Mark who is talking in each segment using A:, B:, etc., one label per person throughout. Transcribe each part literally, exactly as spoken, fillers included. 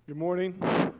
A: Good morning.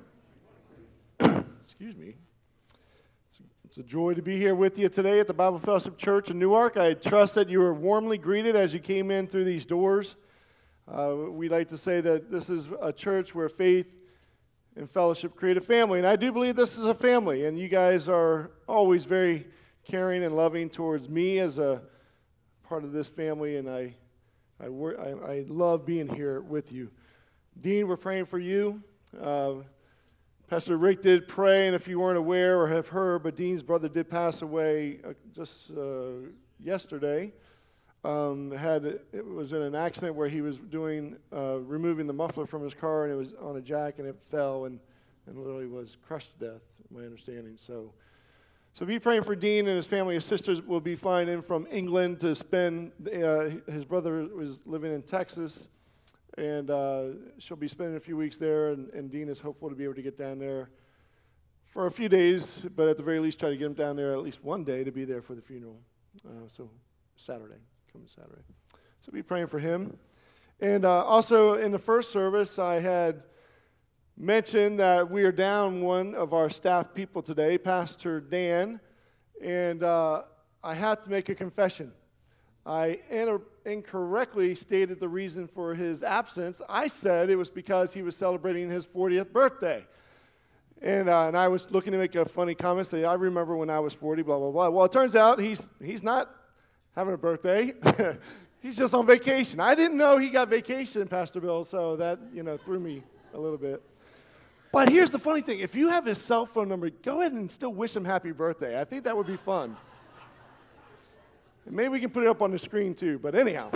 A: Excuse me. It's a, it's a joy to be here with you today at the Bible Fellowship Church in Newark. I trust that you were warmly greeted as you came in through these doors. Uh, we like to say that this is a church where faith and fellowship create a family, and I do believe this is a family, and you guys are always very caring and loving towards me as a part of this family, and I, I, wor- I, I love being here with you. Dean, we're praying for you. Uh, Pastor Rick did pray, and if you weren't aware or have heard, but Dean's brother did pass away uh, just uh, yesterday. Um, had it was in an accident where he was doing uh, removing the muffler from his car, and it was on a jack, and it fell and, and literally was crushed to death, my understanding. So, so be praying for Dean and his family. His sisters will be flying in from England to spend. Uh, his brother was living in Texas. And uh, she'll be spending a few weeks there, and, and Dean is hopeful to be able to get down there for a few days, but at the very least try to get him down there at least one day to be there for the funeral. Uh, so Saturday, coming Saturday. So be praying for him. And uh, also in the first service, I had mentioned that we are down one of our staff people today, Pastor Dan, and uh, I have to make a confession. I inter- incorrectly stated the reason for his absence. I said it was because he was celebrating his fortieth birthday. And uh, and I was looking to make a funny comment, say, I remember when I was forty, blah, blah, blah. Well, it turns out he's he's not having a birthday. He's just on vacation. I didn't know he got vacation, Pastor Bill, so that, you know, threw me a little bit. But here's the funny thing. If you have his cell phone number, go ahead and still wish him happy birthday. I think that would be fun. Maybe we can put it up on the screen too, but anyhow.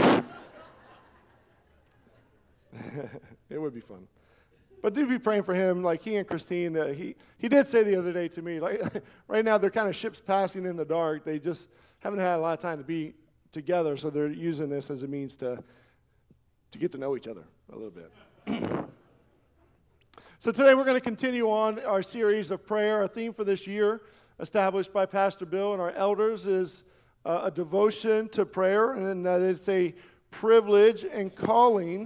A: It would be fun. But do be praying for him, like he and Christine, uh, he, he did say the other day to me, like right now they're kind of ships passing in the dark. They just haven't had a lot of time to be together, so they're using this as a means to, to get to know each other a little bit. So today we're going to continue on our series of prayer. Our theme for this year, established by Pastor Bill and our elders, is Uh, a devotion to prayer, and that it's a privilege and calling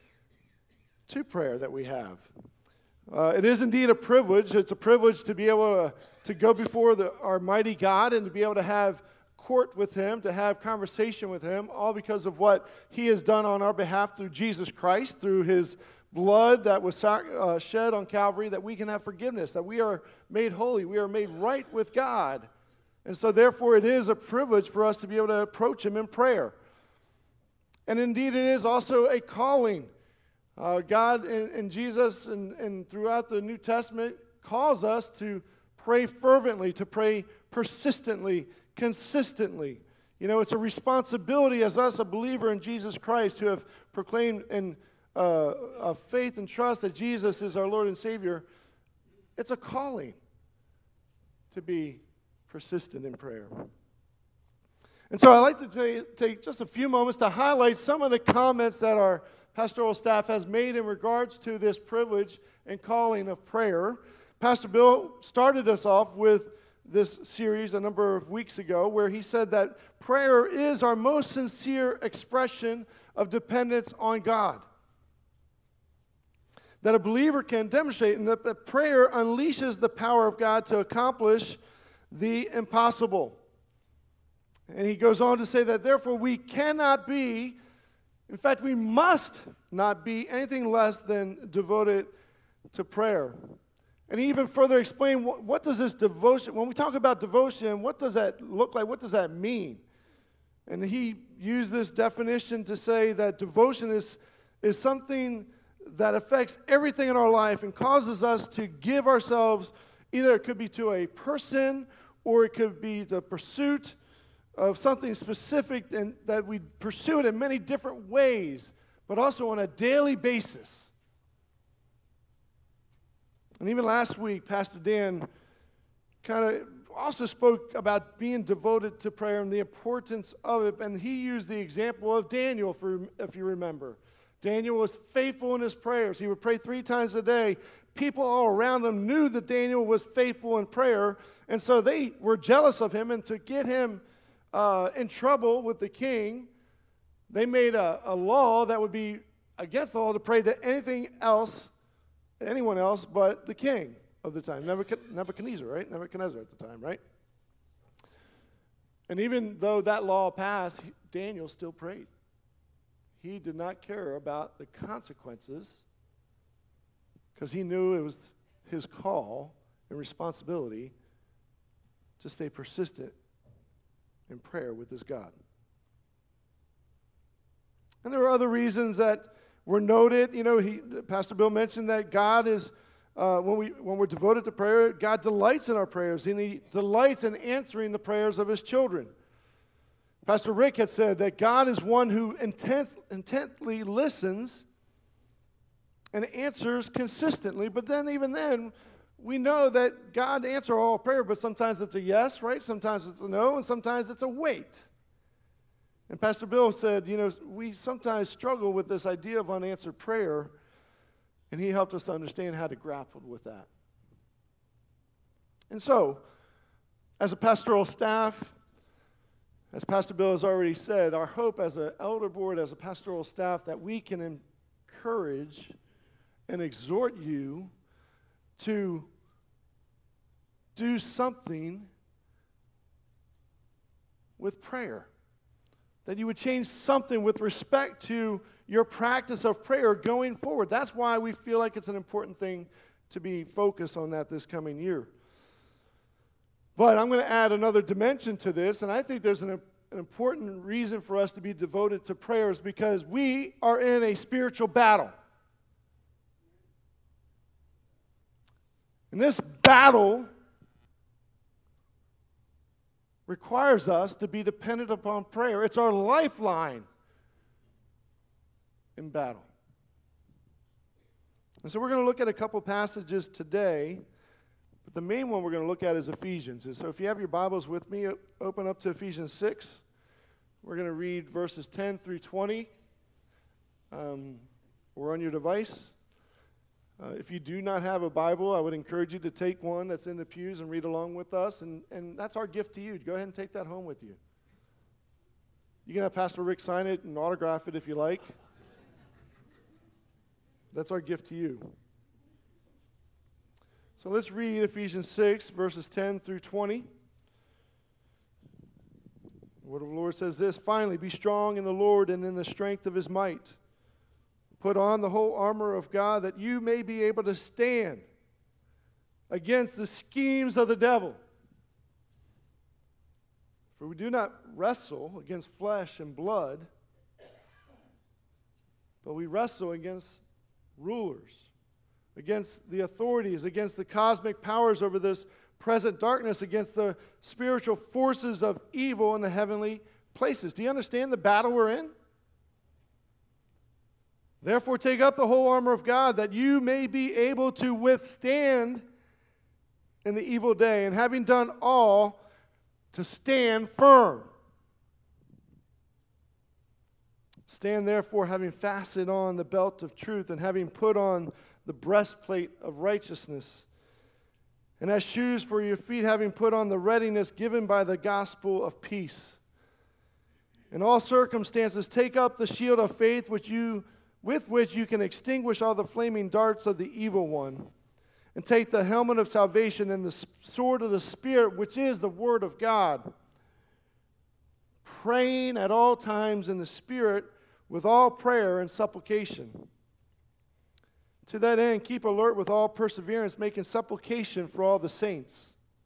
A: to prayer that we have. Uh, it is indeed a privilege. It's a privilege to be able to, to go before the, our mighty God and to be able to have court with Him, to have conversation with Him, all because of what He has done on our behalf through Jesus Christ, through His blood that was uh, shed on Calvary, that we can have forgiveness, that we are made holy, we are made right with God. And so, therefore, it is a privilege for us to be able to approach Him in prayer. And indeed, it is also a calling. Uh, God and, and Jesus and, and throughout the New Testament calls us to pray fervently, to pray persistently, consistently. You know, it's a responsibility as us, a believer in Jesus Christ, who have proclaimed in uh, a faith and trust that Jesus is our Lord and Savior. It's a calling to be persistent in prayer. And so I'd like to t- take just a few moments to highlight some of the comments that our pastoral staff has made in regards to this privilege and calling of prayer. Pastor Bill started us off with this series a number of weeks ago where he said that prayer is our most sincere expression of dependence on God. That a believer can demonstrate, and that, that prayer unleashes the power of God to accomplish the impossible. And he goes on to say that therefore we cannot be, in fact we must not be anything less than devoted to prayer. And he even further explained what, what does this devotion, when we talk about devotion, what does that look like, what does that mean? And he used this definition to say that devotion is, is something that affects everything in our life and causes us to give ourselves, either it could be to a person or it could be the pursuit of something specific, and that we pursue it in many different ways, but also on a daily basis. And even last week, Pastor Dan kind of also spoke about being devoted to prayer and the importance of it, and he used the example of Daniel, for, if you remember. Daniel was faithful in his prayers. He would pray three times a day. People all around him knew that Daniel was faithful in prayer, and so they were jealous of him. And to get him uh, in trouble with the king, they made a, a law that would be against the law to pray to anything else anyone else but the king of the time, Nebuchadnezzar, right? Nebuchadnezzar at the time, right? And even though that law passed, Daniel still prayed. He did not care about the consequences because he knew it was his call and responsibility to stay persistent in prayer with his God. And there are other reasons that were noted. You know, he, Pastor Bill mentioned that God is, uh, when, we, when we're devoted to prayer, God delights in our prayers, and he delights in answering the prayers of his children. Pastor Rick had said that God is one who intense, intently listens and answers consistently, but then even then, we know that God answers all prayer, but sometimes it's a yes, right? Sometimes it's a no, and sometimes it's a wait. And Pastor Bill said, you know, we sometimes struggle with this idea of unanswered prayer, and he helped us to understand how to grapple with that. And so, as a pastoral staff, as Pastor Bill has already said, our hope as an elder board, as a pastoral staff, that we can encourage and exhort you to do something with prayer. That you would change something with respect to your practice of prayer going forward. That's why we feel like it's an important thing to be focused on that this coming year. But I'm going to add another dimension to this, and I think there's an, an important reason for us to be devoted to prayers because we are in a spiritual battle. And this battle requires us to be dependent upon prayer. It's our lifeline in battle. And so we're going to look at a couple passages today, but the main one we're going to look at is Ephesians. And so if you have your Bibles with me, open up to Ephesians six. We're going to read verses ten through twenty. Um, or on your device. Uh, if you do not have a Bible, I would encourage you to take one that's in the pews and read along with us. And, and that's our gift to you. Go ahead and take that home with you. You can have Pastor Rick sign it and autograph it if you like. That's our gift to you. So let's read Ephesians six, verses ten through twenty. The word of the Lord says this, "Finally, be strong in the Lord and in the strength of his might. Put on the whole armor of God that you may be able to stand against the schemes of the devil. For we do not wrestle against flesh and blood, but we wrestle against rulers, against the authorities, against the cosmic powers over this present darkness, against the spiritual forces of evil in the heavenly places." Do you understand the battle we're in? "Therefore take up the whole armor of God, that you may be able to withstand in the evil day, and having done all, to stand firm. Stand therefore, having fastened on the belt of truth, and having put on the breastplate of righteousness, and as shoes for your feet, having put on the readiness given by the gospel of peace. In all circumstances take up the shield of faith, which you with which you can extinguish all the flaming darts of the evil one, and take the helmet of salvation and the sword of the Spirit, which is the word of God, praying at all times in the Spirit with all prayer and supplication. To that end, keep alert with all perseverance, making supplication for all the saints."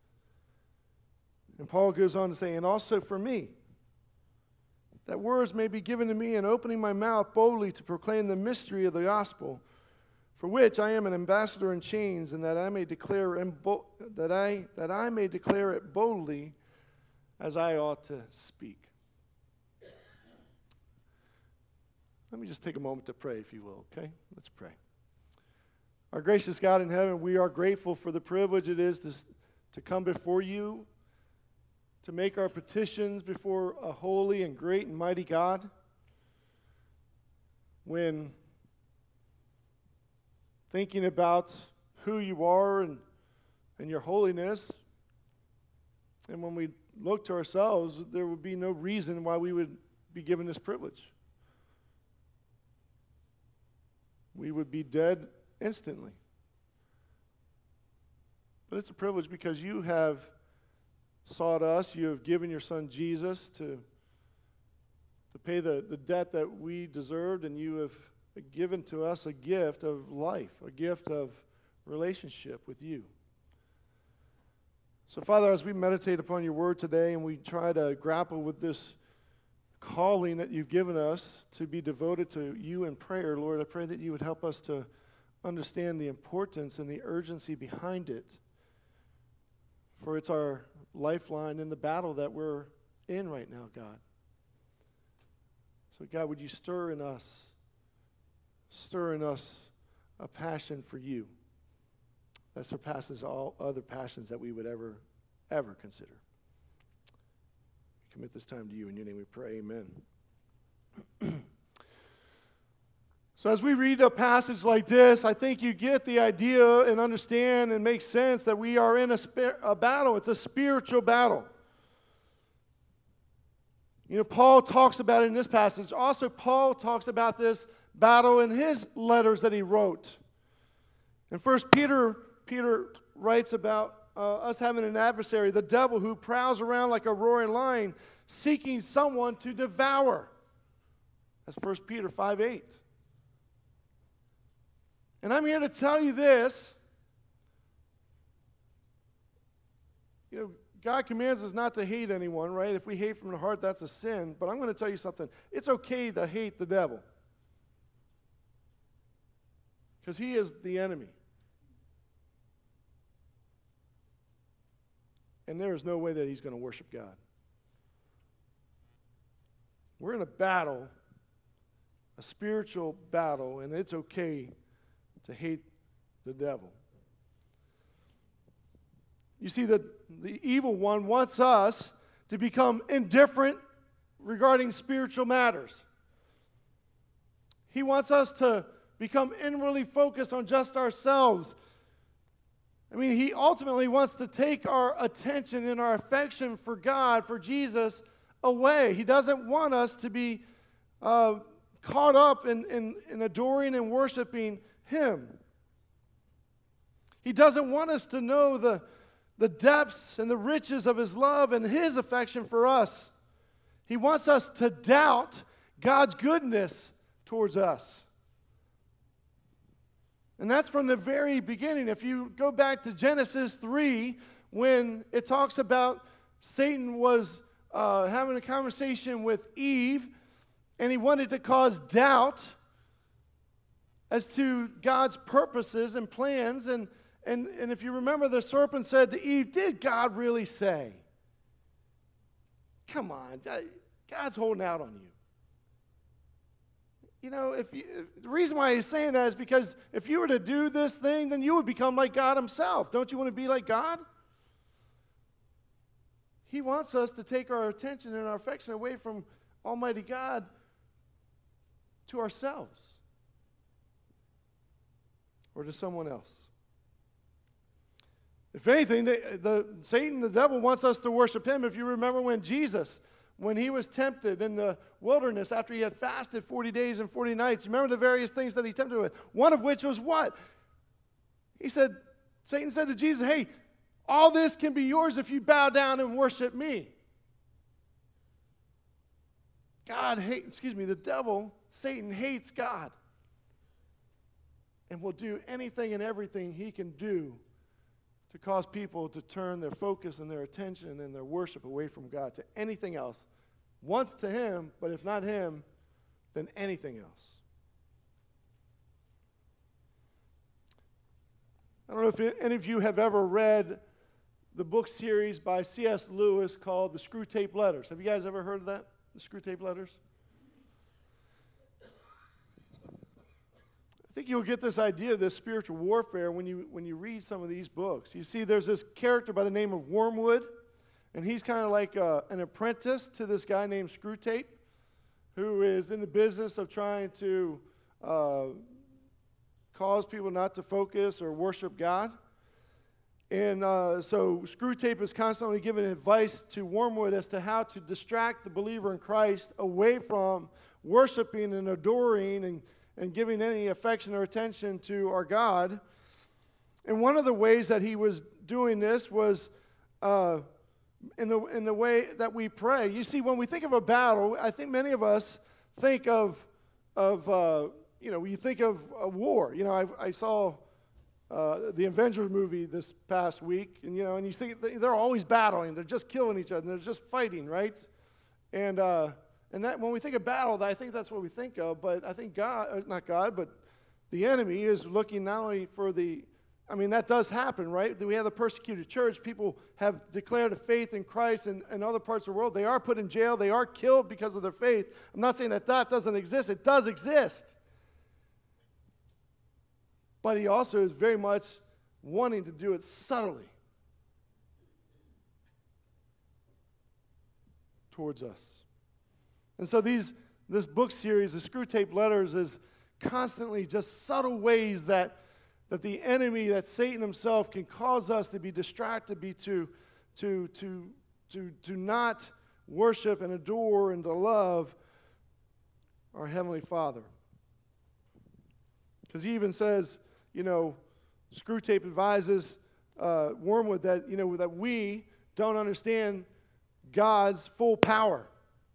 A: And Paul goes on to say, "And also for me, that words may be given to me in opening my mouth boldly to proclaim the mystery of the gospel, for which I am an ambassador in chains, and that I may declare in bo- that I that I may declare it boldly as I ought to speak." Let me just take a moment to pray, if you will, okay? Let's pray. Our gracious God in heaven, we are grateful for the privilege it is to, to come before you, to make our petitions before a holy and great and mighty God. When thinking about who you are and, and your holiness, and when we look to ourselves, there would be no reason why we would be given this privilege. We would be dead instantly. but it's a privilege because you have sought us. You have given your son Jesus to, to pay the, the debt that we deserved, and you have given to us a gift of life, a gift of relationship with you. So, Father, as we meditate upon your word today and we try to grapple with this calling that you've given us to be devoted to you in prayer, Lord, I pray that you would help us to understand the importance and the urgency behind it. For it's our lifeline in the battle that we're in right now, God. So, God, would you stir in us, stir in us a passion for you that surpasses all other passions that we would ever, ever consider. We commit this time to you. In your name we pray, amen. So as we read a passage like this, I think you get the idea and understand and make sense that we are in a, sp- a battle. It's a spiritual battle. You know, Paul talks about it in this passage. Also, Paul talks about this battle in his letters that he wrote. In First Peter, Peter writes about uh, us having an adversary, the devil, who prowls around like a roaring lion, seeking someone to devour. That's First Peter five eight. And I'm here to tell you this. You know, God commands us not to hate anyone, right? If we hate from the heart, that's a sin. But I'm going to tell you something. It's okay to hate the devil. Because he is the enemy. And there is no way that he's going to worship God. We're in a battle, a spiritual battle, and it's okay to hate the devil. You see, the, the evil one wants us to become indifferent regarding spiritual matters. He wants us to become inwardly focused on just ourselves. I mean, he ultimately wants to take our attention and our affection for God, for Jesus, away. He doesn't want us to be uh, caught up in, in, in adoring and worshiping him. He doesn't want us to know the, the depths and the riches of his love and his affection for us. He wants us to doubt God's goodness towards us. And that's from the very beginning. If you go back to Genesis three, when it talks about Satan was uh, having a conversation with Eve, and he wanted to cause doubt as to God's purposes and plans. And, and, and if you remember, the serpent said to Eve, did God really say? Come on, God's holding out on you. You know, if you, the reason why he's saying that is because if you were to do this thing, then you would become like God himself. Don't you want to be like God? He wants us to take our attention and our affection away from Almighty God to ourselves or to someone else. If anything, the, the Satan, the devil, wants us to worship him. If you remember when Jesus, when he was tempted in the wilderness after he had fasted forty days and forty nights, you remember the various things that he tempted with? One of which was what? He said, Satan said to Jesus, hey, all this can be yours if you bow down and worship me. God hates, excuse me, the devil, Satan hates God and will do anything and everything he can do to cause people to turn their focus and their attention and their worship away from God to anything else. Once to him, but if not him, then anything else. I don't know if any of you have ever read the book series by C S Lewis called The Screwtape Letters. Have you guys ever heard of that? The Screwtape Letters? I think you'll get this idea of this spiritual warfare when you when you read some of these books. You see, there's this character by the name of Wormwood, and he's kind of like uh, an apprentice to this guy named Screwtape, who is in the business of trying to uh, cause people not to focus or worship God. And uh, so Screwtape is constantly giving advice to Wormwood as to how to distract the believer in Christ away from worshiping and adoring and and giving any affection or attention to our God. And one of the ways that he was doing this was uh, in the in the way that we pray. You see, when we think of a battle, I think many of us think of of uh, you know, you think of a war. You know, I, I saw uh, the Avengers movie this past week, and you know, and you see they're always battling. They're just killing each other. And they're just fighting, right? And uh, and that when we think of battle, I think that's what we think of. But I think God, uh, not God, but the enemy is looking not only for the I mean, that does happen, right? We have the persecuted church. People have declared a faith in Christ in, in other parts of the world. They are put in jail. They are killed because of their faith. I'm not saying that that doesn't exist. It does exist. But he also is very much wanting to do it subtly towards us. And so these this book series, the Screw Tape Letters, is constantly just subtle ways that that the enemy, that Satan himself, can cause us to be distracted, be to, to, to, to, to not worship and adore and to love our Heavenly Father. Because he even says, you know, Screw Tape advises uh, Wormwood that, you know, that we don't understand God's full power.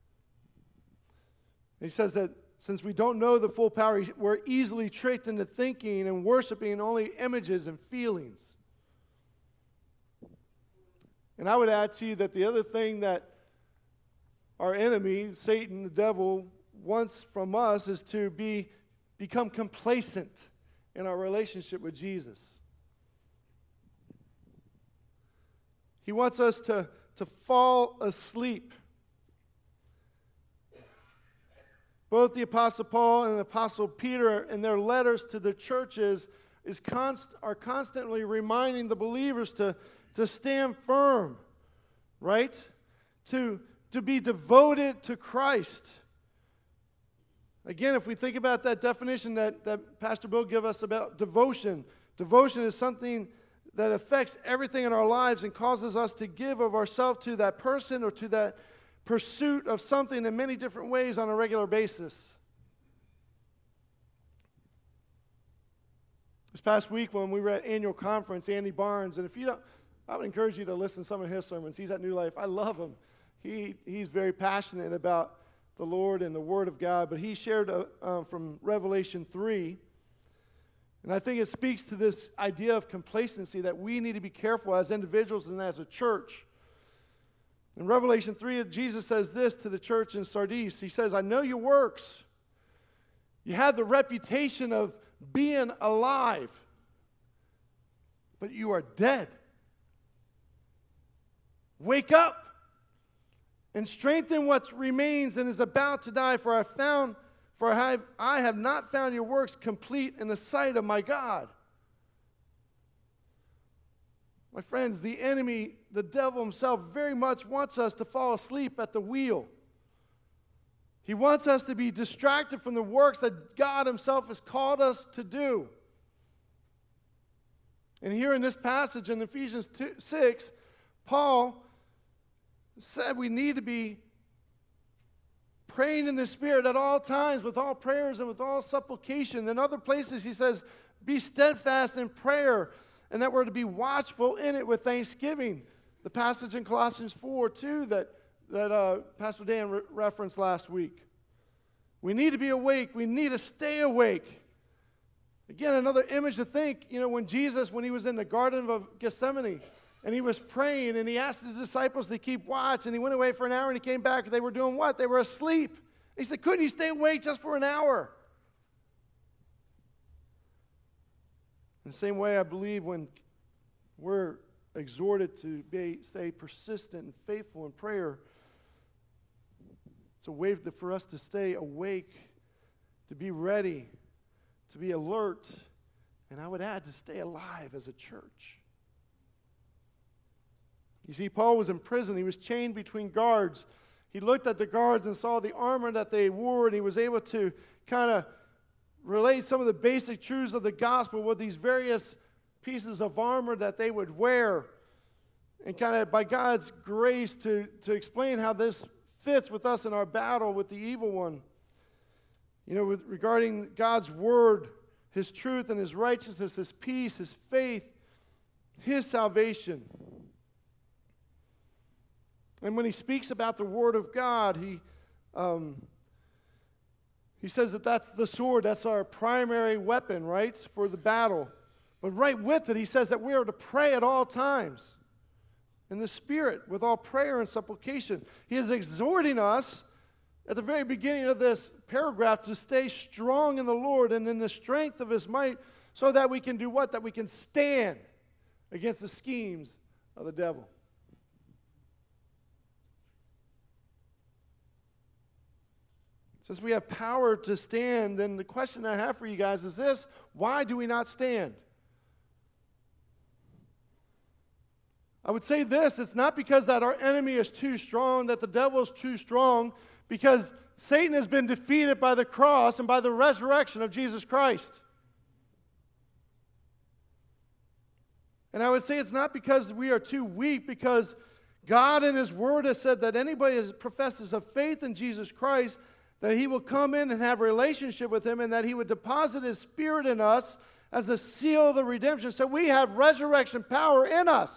A: He says that since we don't know the full power, we're easily tricked into thinking and worshiping only images and feelings. And I would add to you that the other thing that our enemy, Satan, the devil, wants from us is to be become complacent in our relationship with Jesus. He wants us to, to fall asleep. Both the Apostle Paul and the Apostle Peter in their letters to the churches is const, are constantly reminding the believers to, to stand firm, right? To, to be devoted to Christ. Again, if we think about that definition that, that Pastor Bill gave us about devotion, devotion is something that affects everything in our lives and causes us to give of ourselves to that person or to that pursuit of something in many different ways on a regular basis. This past week when we were at annual conference, Andy Barnes, and if you don't, I would encourage you to listen to some of his sermons. He's at New Life. I love him. He he's very passionate about the Lord and the Word of God, but he shared a, um, from Revelation three, and I think it speaks to this idea of complacency that we need to be careful as individuals and as a church. In Revelation three, Jesus says this to the church in Sardis. He says, I know your works. You have the reputation of being alive, but you are dead. Wake up and strengthen what remains and is about to die, for I found, for I have, I have not found your works complete in the sight of my God. My friends, the enemy, the devil himself, very much wants us to fall asleep at the wheel. He wants us to be distracted from the works that God himself has called us to do. And here in this passage in Ephesians two, six, Paul said we need to be praying in the Spirit at all times with all prayers and with all supplication. In other places he says, be steadfast in prayer, and that we're to be watchful in it with thanksgiving. The passage in Colossians four, too, that, that uh, Pastor Dan re- referenced last week. We need to be awake. We need to stay awake. Again, another image to think, you know, when Jesus, when he was in the Garden of Gethsemane, and he was praying, and he asked his disciples to keep watch, and he went away for an hour, and he came back, and they were doing what? They were asleep. He said, couldn't you stay awake just for an hour? In the same way, I believe when we're exhorted to be, stay persistent and faithful in prayer, it's a way for us to stay awake, to be ready, to be alert, and I would add to stay alive as a church. You see, Paul was in prison. He was chained between guards. He looked at the guards and saw the armor that they wore, and he was able to kind of relate some of the basic truths of the gospel with these various pieces of armor that they would wear, and kind of by God's grace to, to explain how this fits with us in our battle with the evil one. You know, with, regarding God's word, his truth and his righteousness, his peace, his faith, his salvation. And when he speaks about the Word of God, he, um, he says that that's the sword, that's our primary weapon, right, for the battle. But right with it, he says that we are to pray at all times in the Spirit with all prayer and supplication. He is exhorting us at the very beginning of this paragraph to stay strong in the Lord and in the strength of his might so that we can do what? That we can stand against the schemes of the devil. Since we have power to stand, then the question I have for you guys is this: why do we not stand? I would say this: it's not because that our enemy is too strong, that the devil is too strong, because Satan has been defeated by the cross and by the resurrection of Jesus Christ. And I would say it's not because we are too weak, because God in his word has said that anybody that professes a faith in Jesus Christ, that he will come in and have a relationship with him, and that he would deposit his Spirit in us as a seal of the redemption. So we have resurrection power in us.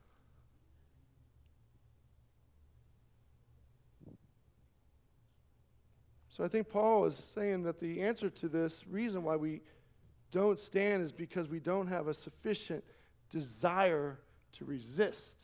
A: So I think Paul is saying that the answer to this reason why we don't stand is because we don't have a sufficient desire to resist.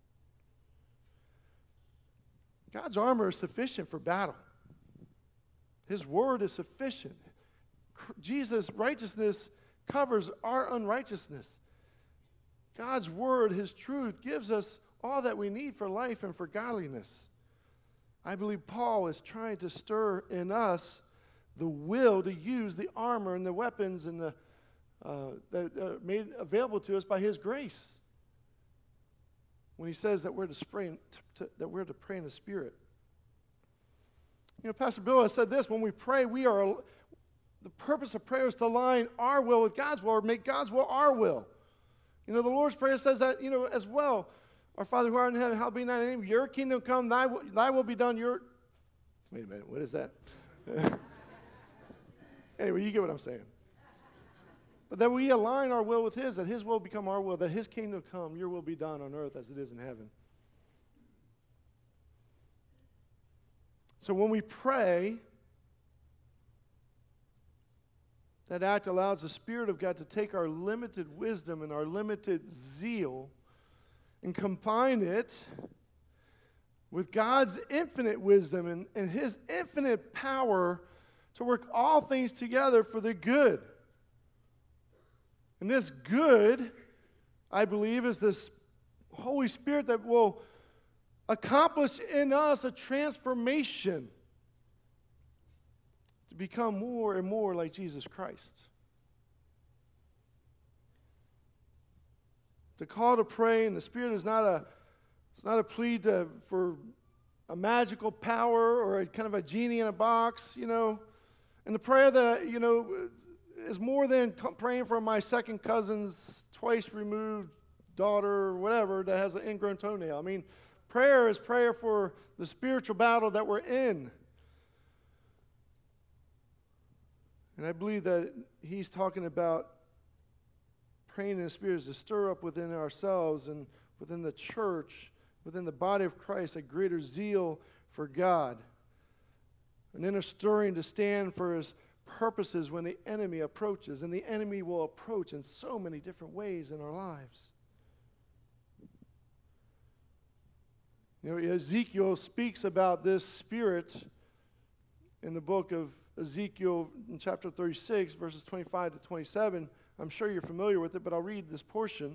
A: God's armor is sufficient for battle. His word is sufficient. Jesus' righteousness covers our unrighteousness. God's word, his truth, gives us all that we need for life and for godliness. I believe Paul is trying to stir in us the will to use the armor and the weapons and the uh, that are made available to us by his grace. When he says that we're to, spray, to, to, that we're to pray in the Spirit. You know, Pastor Bill has said this: when we pray, we are, the purpose of prayer is to align our will with God's will, or make God's will our will. You know, the Lord's Prayer says that, you know, as well. Our Father who art in heaven, hallowed be thy name. Your kingdom come, thy, thy will be done. Your, wait a minute, what is that? Anyway, you get what I'm saying. But that we align our will with his, that his will become our will, that his kingdom come, your will be done on earth as it is in heaven. So when we pray, that act allows the Spirit of God to take our limited wisdom and our limited zeal and combine it with God's infinite wisdom and, and his infinite power to work all things together for the good. And this good, I believe, is this Holy Spirit that will accomplish in us a transformation to become more and more like Jesus Christ. The call to pray in the Spirit is not a, it's not a plea to, for a magical power or a kind of a genie in a box, you know. And the prayer that, you know, is more than praying for my second cousin's twice removed daughter or whatever that has an ingrown toenail. I mean, prayer is prayer for the spiritual battle that we're in. And I believe that he's talking about praying in the Spirit is to stir up within ourselves and within the church, within the body of Christ, a greater zeal for God. An inner stirring to stand for his purposes when the enemy approaches. And the enemy will approach in so many different ways in our lives. You know, Ezekiel speaks about this Spirit in the book of Ezekiel in chapter thirty-six, verses twenty-five to twenty-seven. I'm sure you're familiar with it, but I'll read this portion.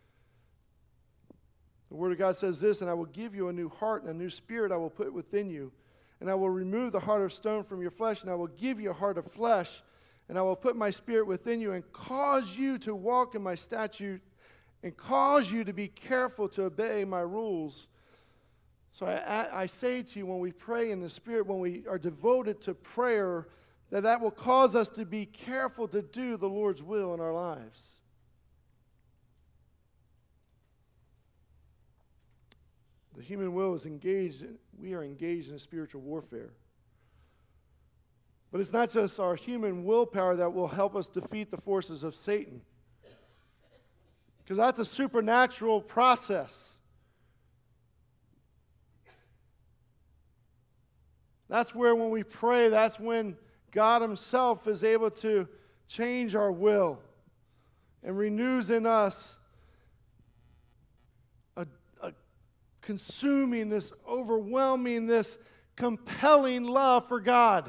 A: The Word of God says this: "And I will give you a new heart, and a new spirit I will put within you. And I will remove the heart of stone from your flesh, and I will give you a heart of flesh. And I will put my Spirit within you and cause you to walk in my statute and cause you to be careful to obey my rules." So I, I say to you, when we pray in the Spirit, when we are devoted to prayer, that that will cause us to be careful to do the Lord's will in our lives. The human will is engaged, in, we are engaged in spiritual warfare. But it's not just our human willpower that will help us defeat the forces of Satan. because that's a supernatural process. That's where when we pray, that's when God himself is able to change our will and renews in us a, a consuming, this overwhelming, this compelling love for God.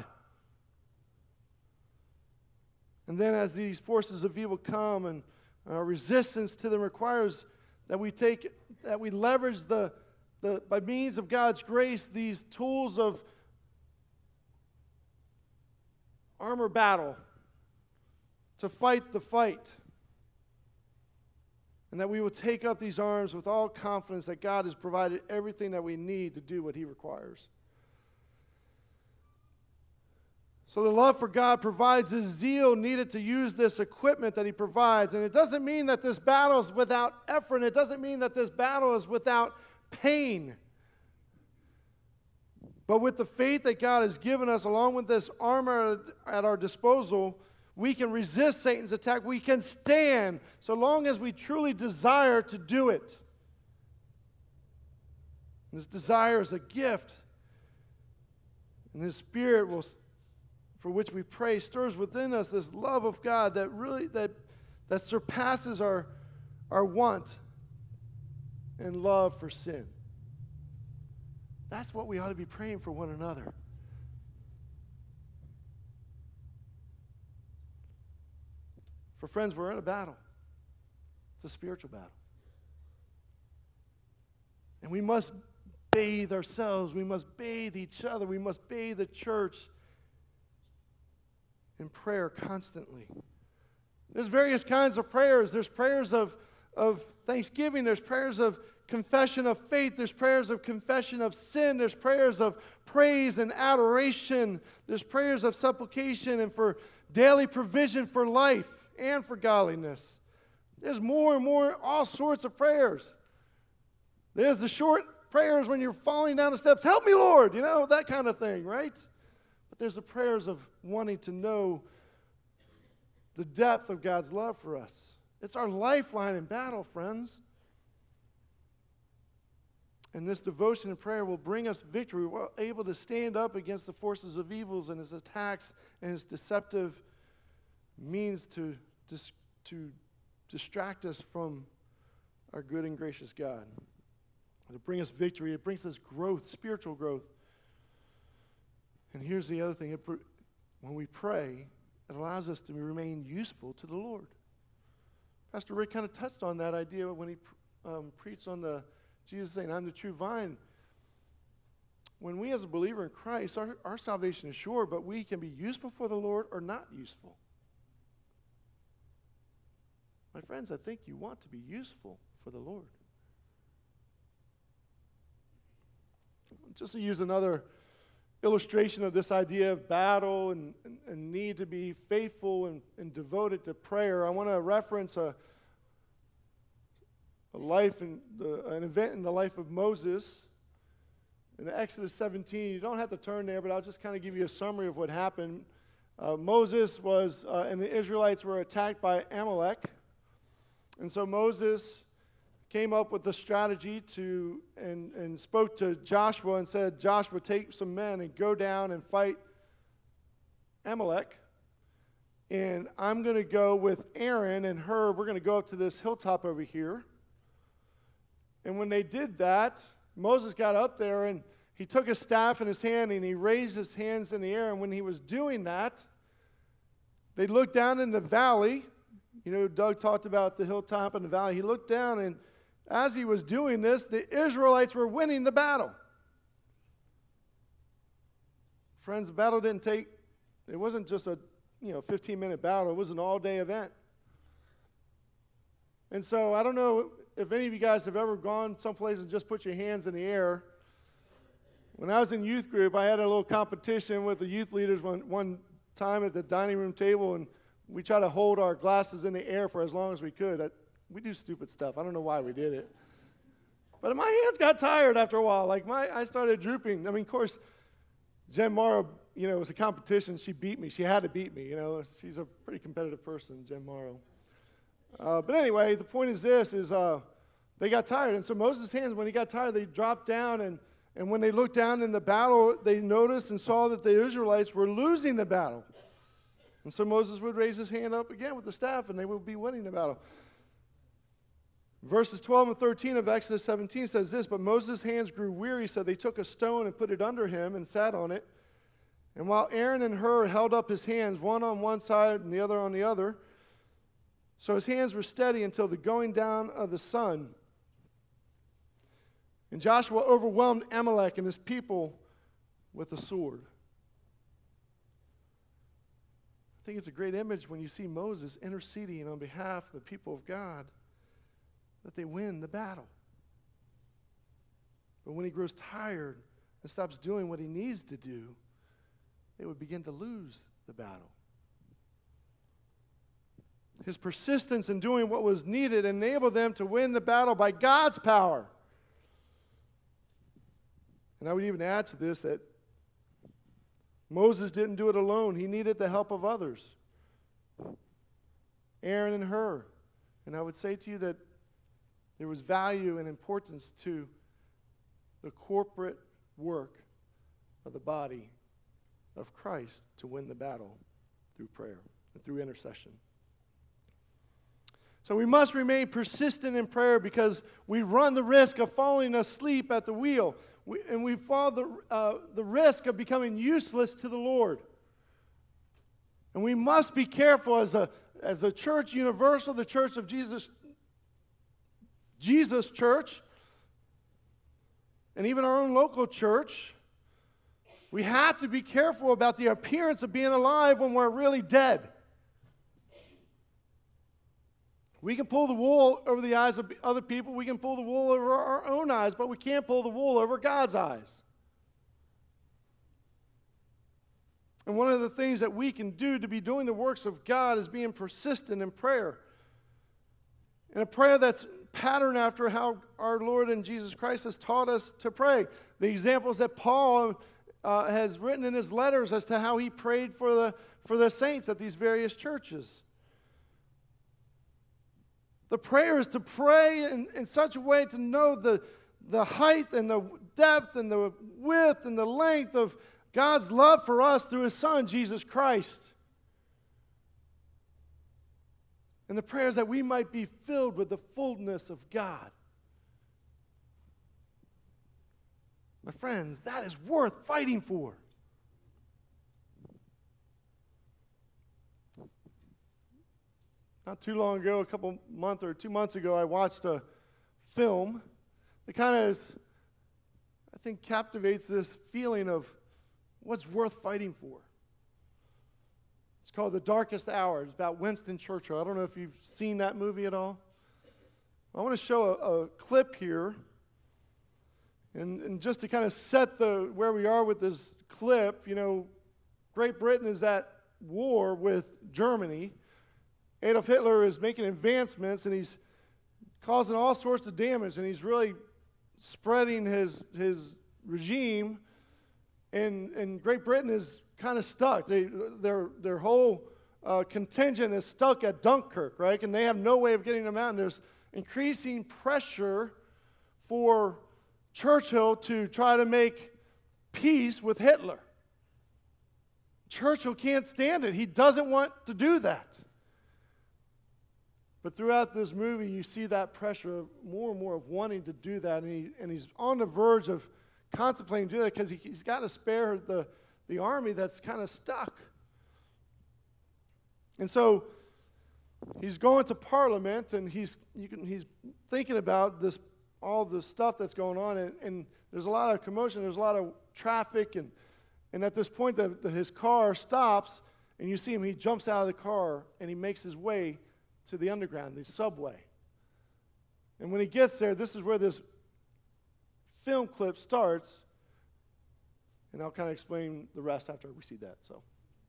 A: And then as these forces of evil come and our resistance to them requires that we take, that we leverage the, the by means of God's grace, these tools of armor battle to fight the fight. And that we will take up these arms with all confidence that God has provided everything that we need to do what he requires. So the love for God provides the zeal needed to use this equipment that he provides. And it doesn't mean that this battle is without effort. And it doesn't mean that this battle is without pain. But with the faith that God has given us, along with this armor at our disposal, we can resist Satan's attack. We can stand so long as we truly desire to do it. And this desire is a gift. And his Spirit will, for which we pray, stirs within us this love of God that really that, that surpasses our, our want and love for sin. That's what we ought to be praying for one another. For friends, we're in a battle. It's a spiritual battle. And we must bathe ourselves. We must bathe each other. We must bathe the church in prayer constantly. There's various kinds of prayers. There's prayers of, of thanksgiving. There's prayers of confession of faith. There's prayers of confession of sin. There's prayers of praise and adoration. There's prayers of supplication and for daily provision for life and for godliness. There's more and more, all sorts of prayers. There's the short prayers when you're falling down the steps. Help me, Lord, you know, that kind of thing, right? But there's the prayers of wanting to know the depth of God's love for us. It's our lifeline in battle, friends. And this devotion and prayer will bring us victory. We're able to stand up against the forces of evils and his attacks and his deceptive means to, dis- to distract us from our good and gracious God. To bring us victory. It brings us growth, spiritual growth. And here's the other thing. It, when we pray, it allows us to remain useful to the Lord. Pastor Rick kind of touched on that idea when he um, preached on the Jesus saying, I'm the true vine. When we as a believer in Christ, our, our salvation is sure, but we can be useful for the Lord or not useful. My friends, I think you want to be useful for the Lord. Just to use another illustration of this idea of battle and, and, and need to be faithful and, and devoted to prayer, I want to reference a A life in the, an event in the life of Moses in Exodus seventeen. You don't have to turn there, but I'll just kind of give you a summary of what happened. Uh, Moses was, uh, and the Israelites were attacked by Amalek. And so Moses came up with the strategy to, and, and spoke to Joshua and said, Joshua, take some men and go down and fight Amalek. And I'm going to go with Aaron and Hur. We're going to go up to this hilltop over here. And when they did that, Moses got up there and he took his staff in his hand and he raised his hands in the air. And when he was doing that, they looked down in the valley. You know, Doug talked about the hilltop and the valley. He looked down, and as he was doing this, the Israelites were winning the battle. Friends, the battle didn't take, it wasn't just a, you know, fifteen-minute battle. It was an all-day event. And so I don't know if any of you guys have ever gone someplace and just put your hands in the air. When I was in youth group, I had a little competition with the youth leaders one, one time at the dining room table, and we tried to hold our glasses in the air for as long as we could. I, we do stupid stuff. I don't know why we did it. But my hands got tired after a while. Like, my, I started drooping. I mean, of course, Jen Morrow, you know, it was a competition. She beat me. She had to beat me, you know. She's a pretty competitive person, Jen Morrow. Uh, but anyway, the point is this, is uh, they got tired. And so Moses' hands, when he got tired, they dropped down. And, and when they looked down in the battle, they noticed and saw that the Israelites were losing the battle. And so Moses would raise his hand up again with the staff, and they would be winning the battle. Verses twelve and thirteen of Exodus seventeen says this, but Moses' hands grew weary, so they took a stone and put it under him and sat on it. And while Aaron and Hur held up his hands, one on one side and the other on the other, so his hands were steady until the going down of the sun. And Joshua overwhelmed Amalek and his people with a sword. I think it's a great image when you see Moses interceding on behalf of the people of God, that they win the battle. But when he grows tired and stops doing what he needs to do, they would begin to lose the battle. His persistence in doing what was needed enabled them to win the battle by God's power. And I would even add to this that Moses didn't do it alone. He needed the help of others. Aaron and Hur. And I would say to you that there was value and importance to the corporate work of the body of Christ to win the battle through prayer and through intercession. So we must remain persistent in prayer because we run the risk of falling asleep at the wheel. We, and we fall the, uh, the risk of becoming useless to the Lord. And we must be careful as a, as a church universal, the church of Jesus, Jesus Church, and even our own local church. We have to be careful about the appearance of being alive when we're really dead. We can pull the wool over the eyes of other people. We can pull the wool over our own eyes, but we can't pull the wool over God's eyes. And one of the things that we can do to be doing the works of God is being persistent in prayer. And a prayer that's patterned after how our Lord and Jesus Christ has taught us to pray. The examples that Paul uh, has written in his letters as to how he prayed for the, for the saints at these various churches. The prayer is to pray in, in such a way to know the, the height and the depth and the width and the length of God's love for us through his Son, Jesus Christ. And the prayer is that we might be filled with the fullness of God. My friends, that is worth fighting for. Not too long ago, a couple months or two months ago, I watched a film that kind of, I think, captivates this feeling of what's worth fighting for. It's called The Darkest Hour. It's about Winston Churchill. I don't know if you've seen that movie at all. I want to show a, a clip here, and, and just to kind of set the where we are with this clip. You know, Great Britain is at war with Germany. Adolf Hitler is making advancements, and he's causing all sorts of damage, and he's really spreading his his regime, and, and Great Britain is kind of stuck. They, their, their whole uh, contingent is stuck at Dunkirk, right? And they have no way of getting them out, and there's increasing pressure for Churchill to try to make peace with Hitler. Churchill can't stand it. He doesn't want to do that. But throughout this movie, you see that pressure of more and more of wanting to do that, and, he, and he's on the verge of contemplating doing that because he, he's got to spare the, the army that's kind of stuck. And so he's going to Parliament, and he's you can, he's thinking about this all the stuff that's going on, and, and there's a lot of commotion, there's a lot of traffic, and, and at this point, the, the, his car stops, and you see him, he jumps out of the car, and he makes his way to the underground, the subway. And when he gets there, this is where this film clip starts, and I'll kind of explain the rest after we see that. So,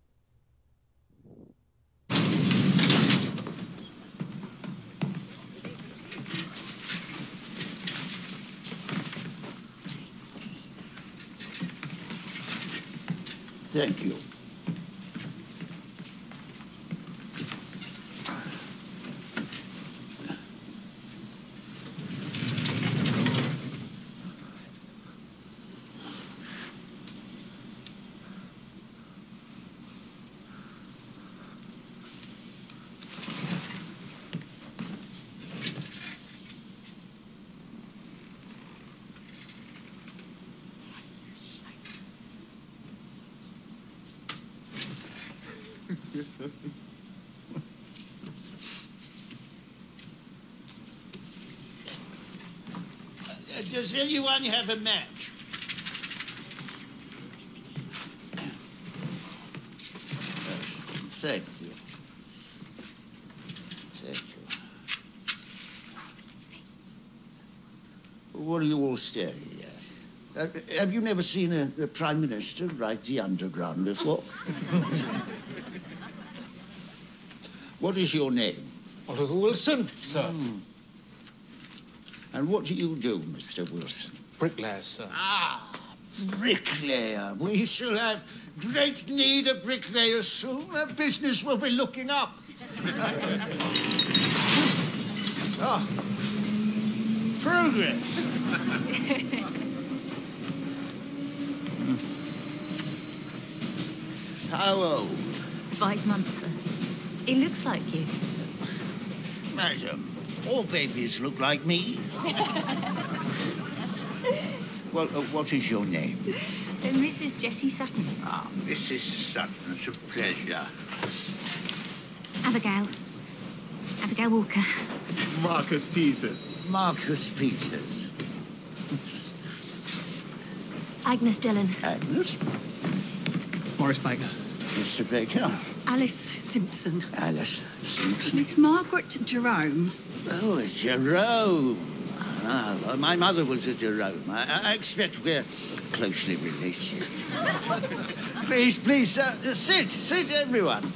B: thank you. does anyone have a match? Thank you. Thank you. What are you all staring at? Uh, have you never seen a, the Prime Minister ride the Underground before? What is your name?
C: Oliver Wilson, sir.
B: Mm. And what do you do, Mister Wilson?
C: Bricklayer, sir.
B: Ah, bricklayer. We shall have great need of bricklayers soon. Our business will be looking up. Oh. Progress. How old?
D: Five months, sir. He looks like you.
B: Madam, all babies look like me. Well, uh, what is your name?
D: Uh, Missus Jessie Sutton.
B: Ah, Missus Sutton, it's a pleasure.
D: Abigail. Abigail Walker.
E: Marcus Peters.
B: Marcus Peters.
D: Agnes Dillon.
B: Agnes.
E: Morris Baker.
B: Mister Baker.
F: Alice Simpson.
B: Alice Simpson.
F: Miss Margaret Jerome.
B: Oh, it's Jerome. Ah, well, my mother was a Jerome. I, I expect we're closely related. Please, please, uh, sit. Sit, everyone.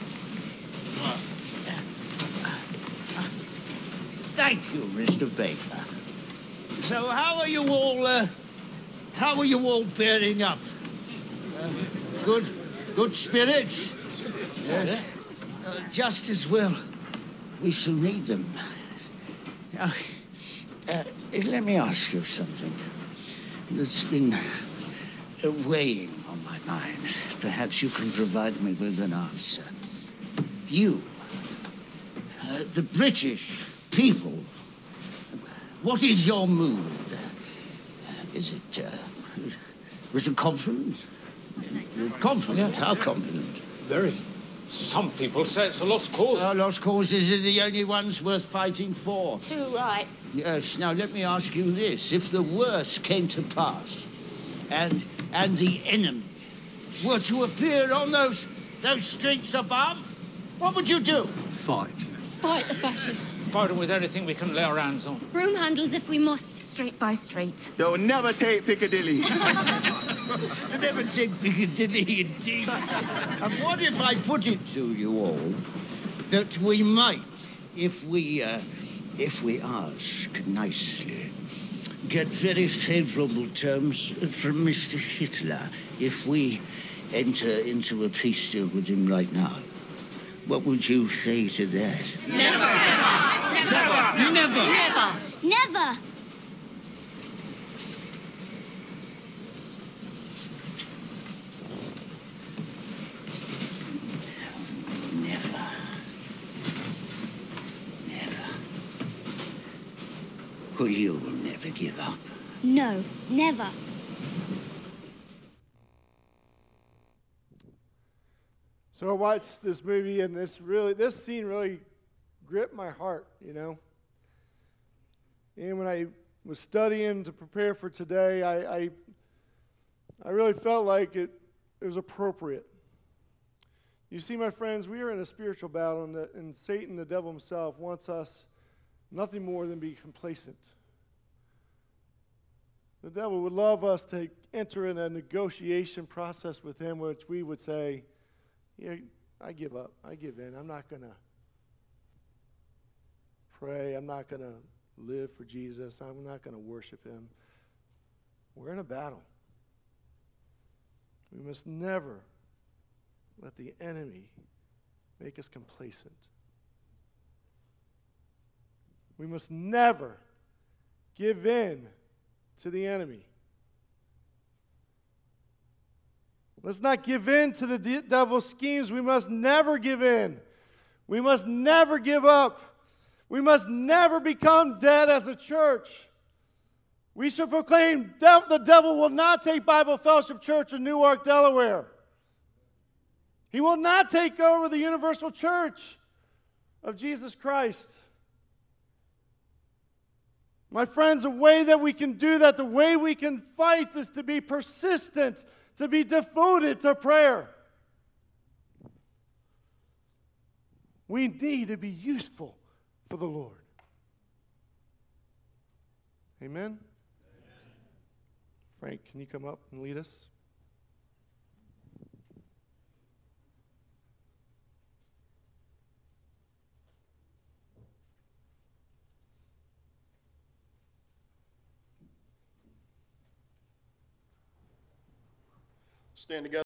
B: Thank you, Mister Baker. So how are you all, uh, how are you all bearing up? Uh, good, good spirits? Yes. Uh, just as well. We shall need them. Now, uh, let me ask you something that's been uh, weighing on my mind. Perhaps you can provide me with an answer. You, uh, the British people, what is your mood? Uh, is it, uh, is it confident? Confident?
C: Yeah.
B: How confident?
C: Very. Some people say it's a lost cause.
B: Our lost causes are the only ones worth fighting for.
D: Too right.
B: Yes, now let me ask you this. If the worst came to pass and and the enemy were to appear on those those streets above, what would you do?
E: Fight.
F: Fight the fascists.
C: Fight them with anything we can lay our hands on.
G: Broom handles if we must.
D: Street by street.
E: They'll never take Piccadilly.
B: Never take Piccadilly, indeed. And what if I put it to you all that we might, if we, uh, if we ask nicely, get very favourable terms from Mister Hitler if we enter into a peace deal with him right now? What would you say to that?
G: Never.
F: Never.
D: Never.
G: Never.
B: Never. Never. Well, you will never give up.
G: No, never.
A: So I watched this movie, and this really, this scene really gripped my heart, you know. And when I was studying to prepare for today, I, I, I really felt like it, it was appropriate. You see, my friends, we are in a spiritual battle, and, the, and Satan, the devil himself, wants us nothing more than be complacent. The devil would love us to enter in a negotiation process with him, which we would say, yeah, I give up. I give in. I'm not going to pray. I'm not going to live for Jesus. I'm not going to worship him. We're in a battle. We must never let the enemy make us complacent. We must never give in to the enemy. Let's not give in to the de- devil's schemes. We must never give in. We must never give up. We must never become dead as a church. We should proclaim de- the devil will not take Bible Fellowship Church in Newark, Delaware. He will not take over the universal church of Jesus Christ. My friends, the way that we can do that, the way we can fight is to be persistent, to be devoted to prayer. We need to be useful for the Lord. Amen? Frank, can you come up and lead us?
H: Stand together.